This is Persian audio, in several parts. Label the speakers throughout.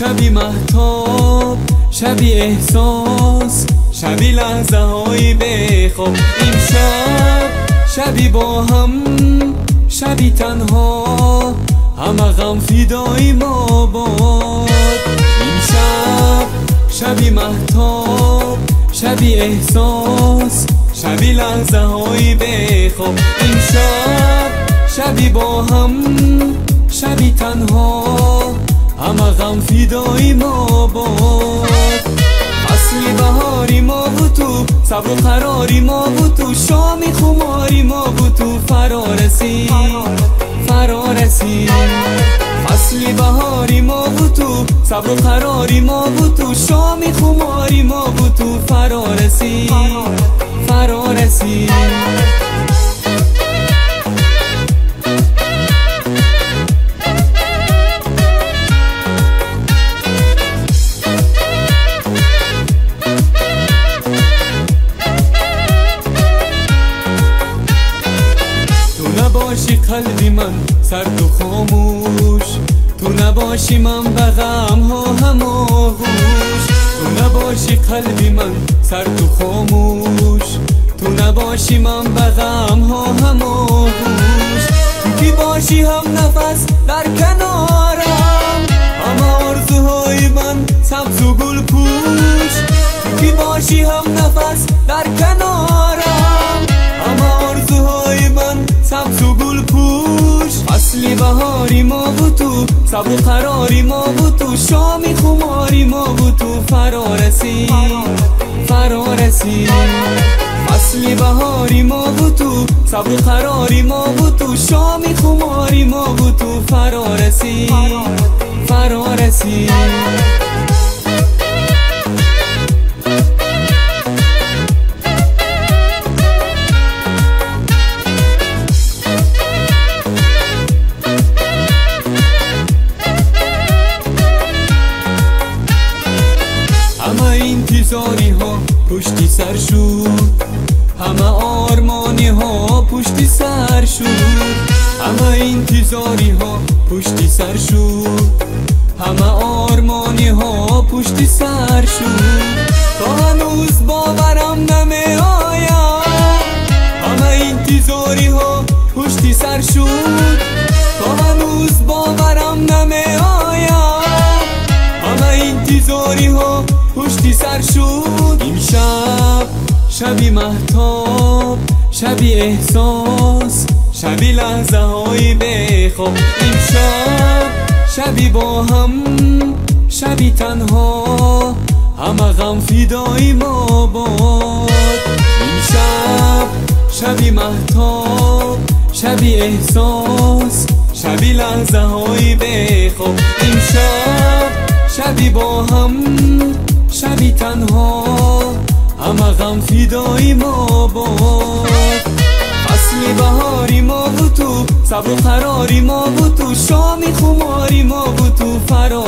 Speaker 1: شبی مهتاب، شبی احساس، شبی لحظه های بخواب. این شبی با هم، شبی تنها، همه غم فدای ما باد. این شبی مهتاب، شبی احساس، شبی لحظه های بخواب. این شبی با هم، شبی تنها، همه غم فدای ما باد. فصلی بهاری ما بود تو، صبر و قراری ما بود تو، شامی خماری ما بود تو، فرا رسید. فصلی بهاری ما بود تو، صبر و قراری ما بود تو، شامی خماری ما بود تو، فرا رسید. نباشی قلبی من سرد و خاموش، تو نباشی من به غم ها هماغوش. تو نباشی قلبی من سرد و خاموش، تو نباشی من به غم ها هماغوش. تو کی باشی هم نفس در کنارم، همه آرزوهای من سبز و گل پوش. تو کی باشی هم نفس در کنارم، همه آرزوهای من سبز و گل پوش. فصلی بهاری ما بود تو، صبر و قراری ما بود تو، شامی خماری ما بود تو، فرا رسید. فصلی بهاری ما بود تو، صبر و قراری ما بود تو، شامی خماری ما بود تو، فرا رسید. همه انتظاری ها پشتی سر شد، همه آرمانی ها پشتی سر شد. همه انتظاری ها پشتی سر شد، همه آرمانی ها پشتی سر شد. تا هنوز باورم نمی آید، همه انتظاری ها پشتی سر شد. تا هنوز باورم نمی آید، همه انتظاری ها پشتی سر شد. این شبی مهتاب، شبی احساس، شبی لحظه های بخواب. این شبی با هم، شبی تنها، همه غم فدای ما باد. این شبی مهتاب، شبی احساس، شبی لحظه های بخواب. این شبی با هم، شبی تنها، همه غم فدای ما باد. فصلی بهاری ما بود تو، صبر و قراری ما بود تو، شامی خماری ما بود تو، فرا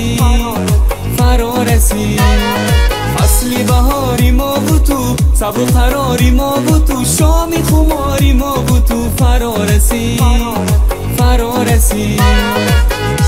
Speaker 1: رسید. فصلی بهاری ما بود تو، صبر و قراری ما بود تو، شامی خماری ما بود تو، فرا رسید.